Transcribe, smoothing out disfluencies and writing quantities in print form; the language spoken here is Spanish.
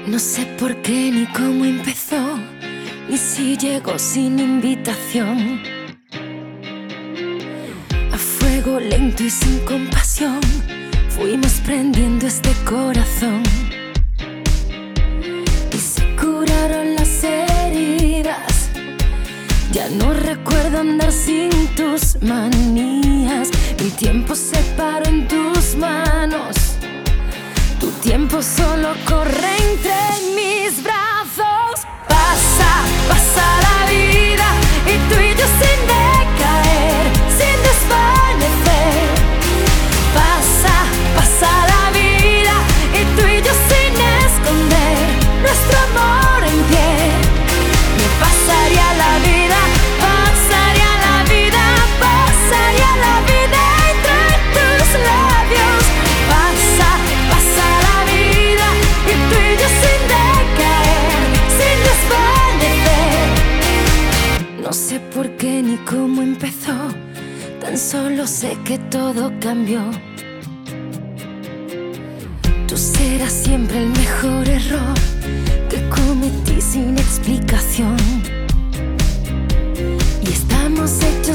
No sé por qué ni cómo empezó, ni si llegó sin invitación. A fuego lento y sin compasión fuimos prendiendo este corazón. Y se curaron las heridas. Ya no recuerdo andar sin tus manías. Mi tiempo se paró en tus manos. Tu tiempo solo corre entre mis brazos. Pasa, pasa la vida y tú y yo sin decaer, sin desvanecer. Pasa, pasa la vida y tú y yo sin esconder nuestro amor en pie. Me pasaría la vida, pasaría la vida, pasaría la vida entre tus labios. Pasa, pasa la vida y tú y yo sin decaer, sin desvanecer. No sé por qué ni cómo empezó, tan solo sé que todo cambió. Tú serás siempre el mejor error que cometí sin explicación. Y estamos hechos